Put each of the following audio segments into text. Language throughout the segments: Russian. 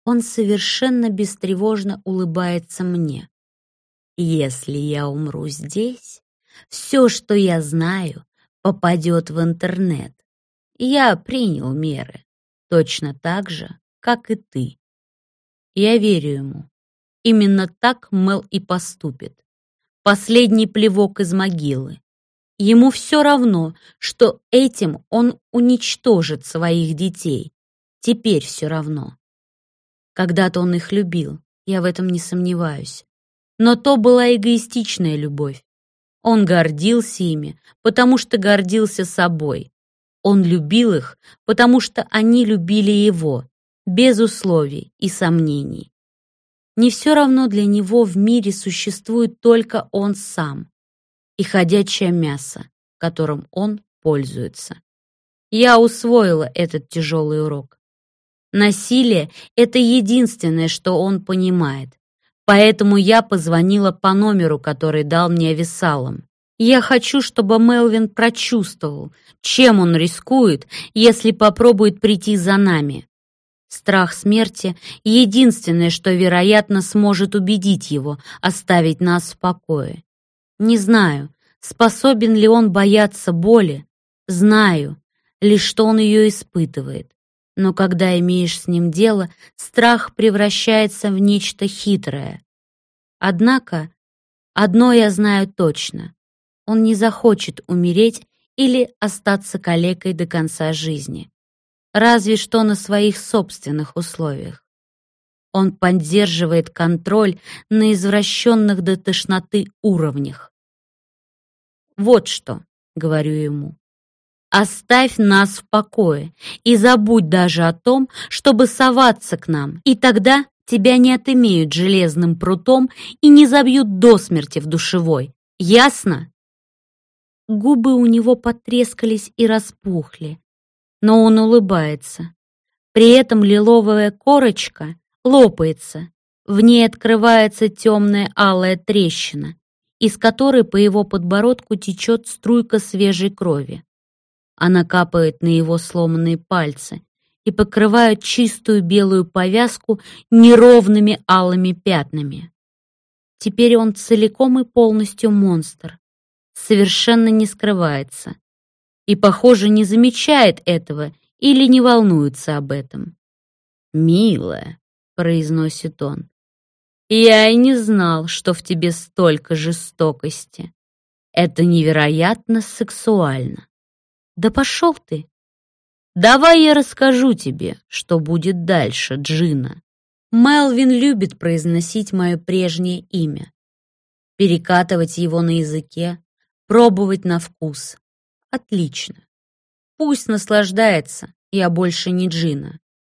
Он совершенно бестревожно улыбается мне. Если я умру здесь, все, что я знаю, попадет в интернет. Я принял меры, точно так же, как и ты. Я верю ему. Именно так Мел и поступит. Последний плевок из могилы. Ему все равно, что этим он уничтожит своих детей. Теперь все равно. Когда-то он их любил, я в этом не сомневаюсь. Но то была эгоистичная любовь. Он гордился ими, потому что гордился собой. Он любил их, потому что они любили его, без условий и сомнений. Не все равно для него в мире существует только он сам и ходячее мясо, которым он пользуется. Я усвоила этот тяжелый урок. Насилие — это единственное, что он понимает. Поэтому я позвонила по номеру, который дал мне Авессалом. Я хочу, чтобы Мелвин прочувствовал, чем он рискует, если попробует прийти за нами. Страх смерти — единственное, что, вероятно, сможет убедить его оставить нас в покое. Не знаю, способен ли он бояться боли. Знаю лишь, что он ее испытывает. Но когда имеешь с ним дело, страх превращается в нечто хитрое. Однако, одно я знаю точно. Он не захочет умереть или остаться калекой до конца жизни. Разве что на своих собственных условиях. Он поддерживает контроль на извращенных до тошноты уровнях. «Вот что», — говорю ему, — «оставь нас в покое и забудь даже о том, чтобы соваться к нам, и тогда тебя не отымеют железным прутом и не забьют до смерти в душевой. Ясно?» Губы у него потрескались и распухли, но он улыбается. При этом лиловая корочка лопается, в ней открывается темная алая трещина, из которой по его подбородку течет струйка свежей крови. Она капает на его сломанные пальцы и покрывает чистую белую повязку неровными алыми пятнами. Теперь он целиком и полностью монстр, совершенно не скрывается и, похоже, не замечает этого или не волнуется об этом. «Милая», — произносит он, — «я и не знал, что в тебе столько жестокости. Это невероятно сексуально». «Да пошел ты!» «Давай я расскажу тебе, что будет дальше, Джина». Мелвин любит произносить мое прежнее имя, перекатывать его на языке, пробовать на вкус. Отлично. Пусть наслаждается, я больше не Джина.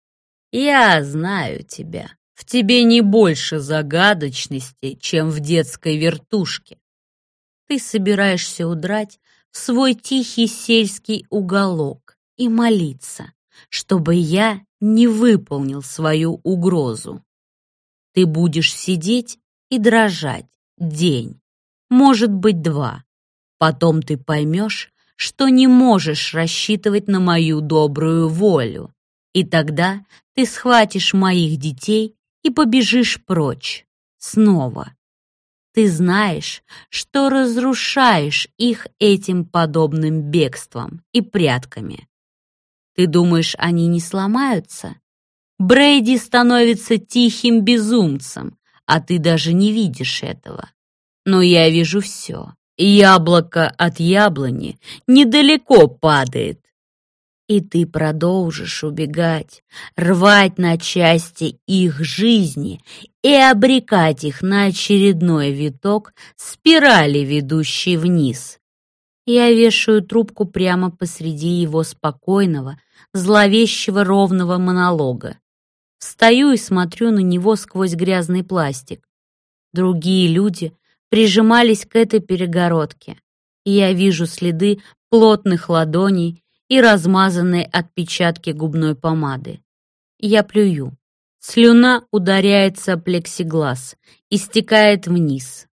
Я знаю тебя. В тебе не больше загадочности, чем в детской вертушке. Ты собираешься удрать в свой тихий сельский уголок и молиться, чтобы я не выполнил свою угрозу. Ты будешь сидеть и дрожать день, может быть, 2. Потом ты поймешь, что не можешь рассчитывать на мою добрую волю, и тогда ты схватишь моих детей и побежишь прочь. Снова. Ты знаешь, что разрушаешь их этим подобным бегством и прятками. Ты думаешь, они не сломаются? Брейди становится тихим безумцем, а ты даже не видишь этого. Но я вижу все. Яблоко от яблони недалеко падает. И ты продолжишь убегать, рвать на части их жизни и обрекать их на очередной виток спирали, ведущей вниз. Я вешаю трубку прямо посреди его спокойного, зловещего ровного монолога. Встаю и смотрю на него сквозь грязный пластик. Другие люди прижимались к этой перегородке, и я вижу следы плотных ладоней и размазанные отпечатки губной помады. Я плюю. Слюна ударяется о плексиглаз и стекает вниз.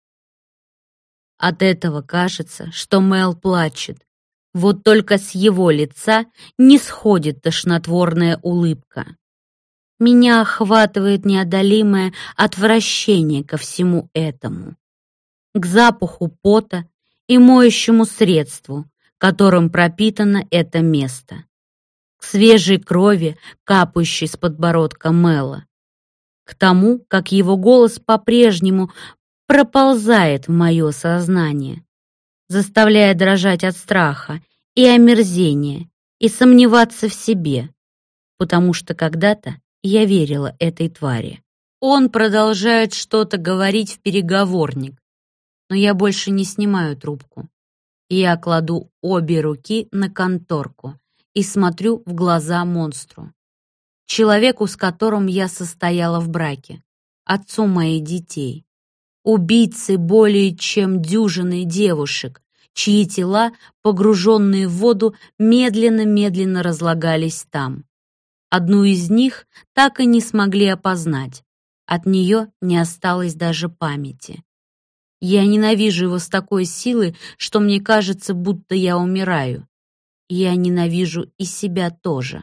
От этого кажется, что Мел плачет. Вот только с его лица не сходит тошнотворная улыбка. Меня охватывает неодолимое отвращение ко всему этому, к запаху пота и моющему средству, которым пропитано это место, к свежей крови, капающей с подбородка Мэла, к тому, как его голос по-прежнему проползает в мое сознание, заставляя дрожать от страха и омерзения и сомневаться в себе, потому что когда-то я верила этой твари. Он продолжает что-то говорить в переговорник, но я больше не снимаю трубку. Я кладу обе руки на конторку и смотрю в глаза монстру. Человеку, с которым я состояла в браке, отцу моих детей. Убийцы более чем дюжины девушек, чьи тела, погруженные в воду, медленно-медленно разлагались там. Одну из них так и не смогли опознать. От нее не осталось даже памяти. Я ненавижу его с такой силой, что мне кажется, будто я умираю. Я ненавижу и себя тоже.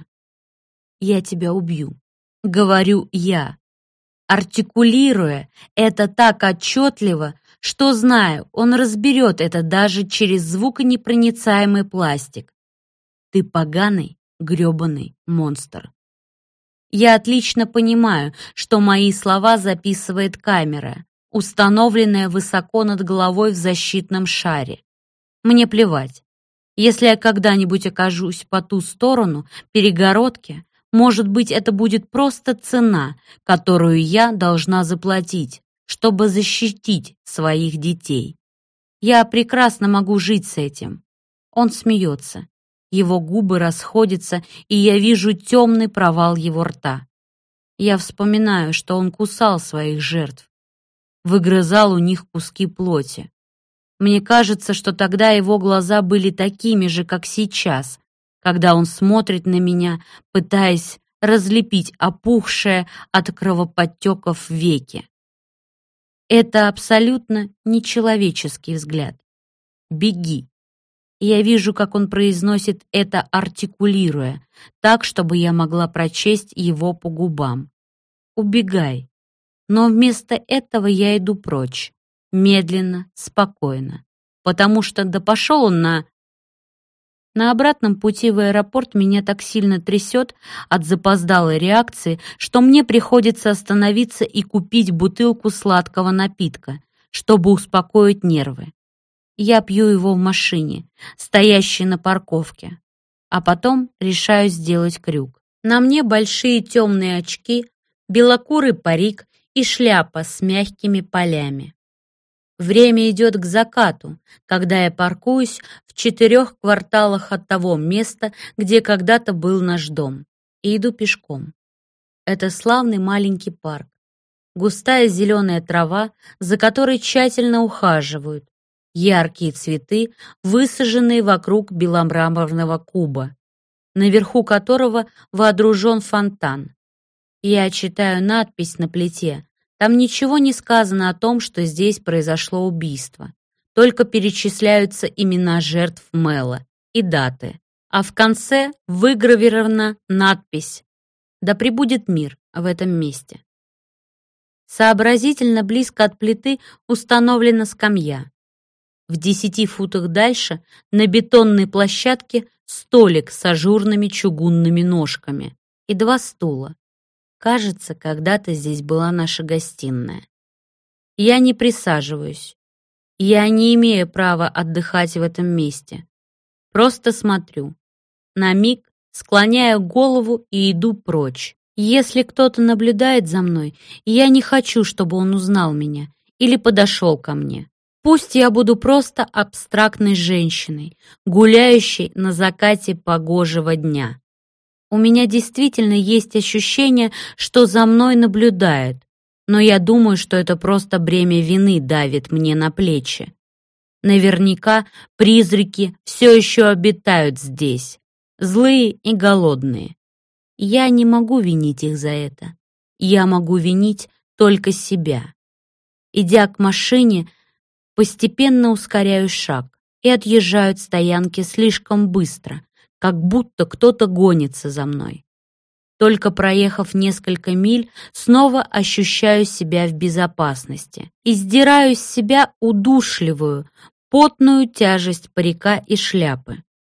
«Я тебя убью», — говорю я, артикулируя это так отчетливо, что знаю, он разберет это даже через звуконепроницаемый пластик. Ты поганый, грёбаный монстр. Я отлично понимаю, что мои слова записывает камера, установленная высоко над головой в защитном шаре. Мне плевать. Если я когда-нибудь окажусь по ту сторону перегородки, может быть, это будет просто цена, которую я должна заплатить, чтобы защитить своих детей. Я прекрасно могу жить с этим. Он смеется. Его губы расходятся, и я вижу темный провал его рта. Я вспоминаю, что он кусал своих жертв, выгрызал у них куски плоти. Мне кажется, что тогда его глаза были такими же, как сейчас, когда он смотрит на меня, пытаясь разлепить опухшее от кровоподтеков веки. Это абсолютно нечеловеческий взгляд. «Беги». Я вижу, как он произносит это, артикулируя, так, чтобы я могла прочесть его по губам. «Убегай». Но вместо этого я иду прочь, медленно, спокойно, потому что да пошел он на... На обратном пути в аэропорт меня так сильно трясет от запоздалой реакции, что мне приходится остановиться и купить бутылку сладкого напитка, чтобы успокоить нервы. Я пью его в машине, стоящей на парковке, а потом решаю сделать крюк. На мне большие темные очки, белокурый парик и шляпа с мягкими полями. Время идет к закату, когда я паркуюсь в 4 кварталах от того места, где когда-то был наш дом, и иду пешком. Это славный маленький парк. Густая зеленая трава, за которой тщательно ухаживают. Яркие цветы, высаженные вокруг беломраморного куба, наверху которого водружен фонтан. Я читаю надпись на плите. Там ничего не сказано о том, что здесь произошло убийство. Только перечисляются имена жертв Мэла и даты. А в конце выгравирована надпись «Да пребудет мир в этом месте». Сообразительно близко от плиты установлена скамья. В 10 футах дальше на бетонной площадке столик с ажурными чугунными ножками и 2 стула. Кажется, когда-то здесь была наша гостиная. Я не присаживаюсь. Я не имею права отдыхать в этом месте. Просто смотрю. На миг склоняю голову и иду прочь. Если кто-то наблюдает за мной, я не хочу, чтобы он узнал меня или подошел ко мне. Пусть я буду просто абстрактной женщиной, гуляющей на закате погожего дня. У меня действительно есть ощущение, что за мной наблюдают, но я думаю, что это просто бремя вины давит мне на плечи. Наверняка призраки все еще обитают здесь, злые и голодные. Я не могу винить их за это. Я могу винить только себя. Идя к машине, постепенно ускоряю шаг и отъезжаю от стоянки слишком быстро, как будто кто-то гонится за мной. Только проехав несколько миль, снова ощущаю себя в безопасности и сдираю с себя удушливую, потную тяжесть парика и шляпы.